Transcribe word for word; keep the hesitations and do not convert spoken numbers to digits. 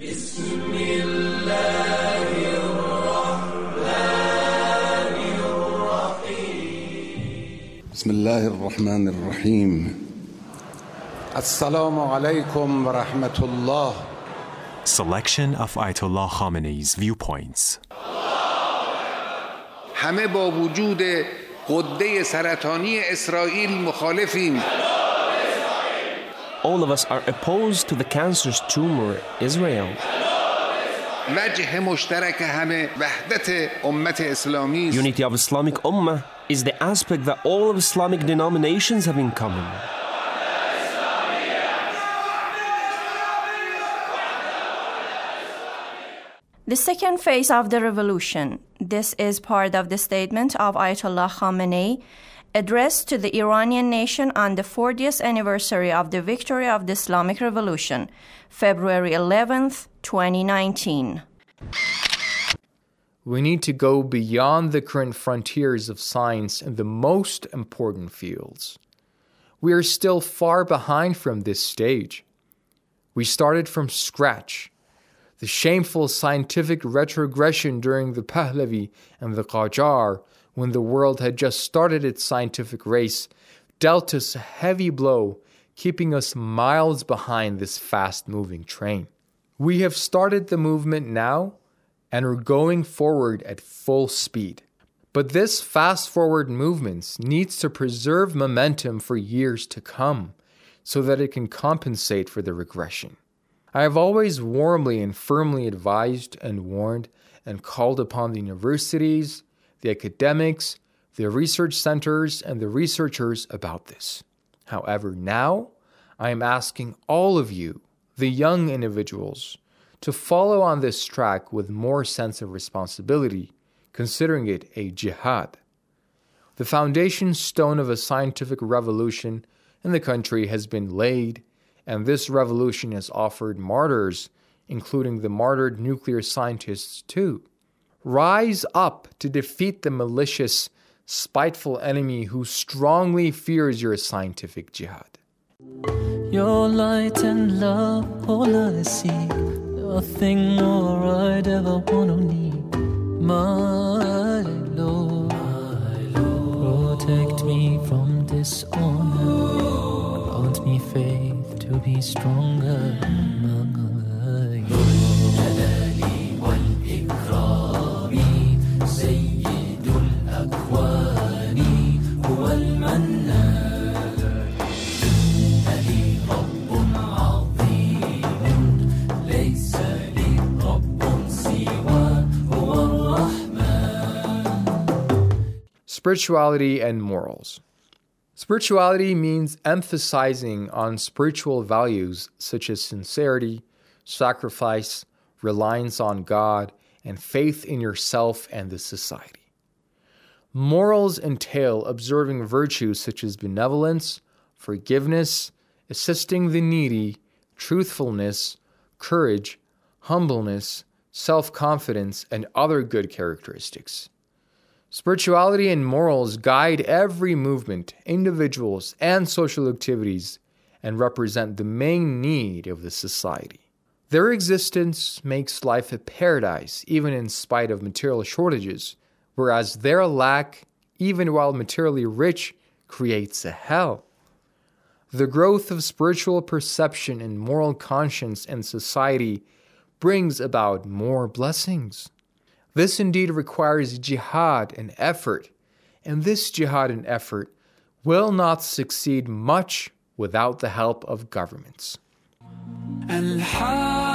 بسم الله الرحمن الرحيم. السلام عليكم ورحمة الله. Selection of Ayatollah Khamenei's viewpoints. همه با وجود غده سرطانی اسرائیل مخالفیم. All of us are opposed to the cancerous tumor, Israel. وجه مشترک همه وحدت امت اسلامی است. Unity of Islamic Ummah is the aspect that all of Islamic denominations have in common. The second phase of the revolution. This is part of the statement of Ayatollah Khamenei addressed to the Iranian nation on the fortieth anniversary of the victory of the Islamic Revolution, February eleventh, twenty nineteen. We need to go beyond the current frontiers of science in the most important fields. We are still far behind from this stage. We started from scratch. The shameful scientific retrogression during the Pahlavi and the Qajar, when the world had just started its scientific race, dealt us a heavy blow, keeping us miles behind this fast-moving train. We have started the movement now and are going forward at full speed. But this fast-forward movement needs to preserve momentum for years to come so that it can compensate for the regression. I have always warmly and firmly advised and warned and called upon the universities, the academics, the research centers, and the researchers about this. However, now I am asking all of you, the young individuals, to follow on this track with more sense of responsibility, considering it a jihad. The foundation stone of a scientific revolution in the country has been laid, and this revolution has offered martyrs, including the martyred nuclear scientists too. Rise up to defeat the malicious, spiteful enemy who strongly fears your scientific jihad. Your light and love, all I seek, nothing more I'd ever want or need. My Lord, my Lord, protect me from dishonor, grant me faith to be stronger. Spirituality and morals. Spirituality means emphasizing on spiritual values such as sincerity, sacrifice, reliance on God, and faith in yourself and the society. Morals entail observing virtues such as benevolence, forgiveness, assisting the needy, truthfulness, courage, humbleness, self-confidence, and other good characteristics. Spirituality and morals guide every movement, individuals, and social activities and represent the main need of the society. Their existence makes life a paradise even in spite of material shortages, whereas their lack, even while materially rich, creates a hell. The growth of spiritual perception and moral conscience in society brings about more blessings. This indeed requires jihad and effort, and this jihad and effort will not succeed much without the help of governments.